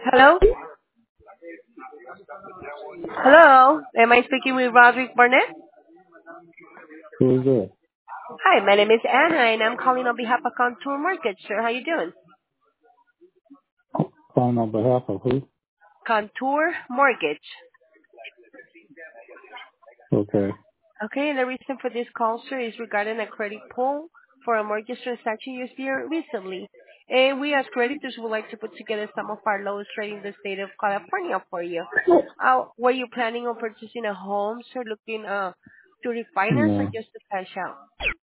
Hello? Hello? Am I speaking with Roderick Barnett? Who's that? Hi, my name is Anna, and I'm calling on behalf of Contour Mortgage, sir. How you doing? Calling on behalf of who? Contour Mortgage. Okay. Okay, and the reason for this call, sir, is regarding a credit pull for a mortgage transaction you experienced recently. And we as creditors would like to put together some of our lowest rate in the state of California for you. Were you planning on purchasing a home, sir, looking to refinance or No, just to cash out?